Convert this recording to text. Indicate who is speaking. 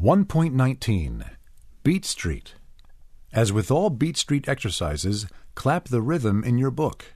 Speaker 1: 1.19 Beat Street. As with all Beat Street exercises, clap the rhythm in your book.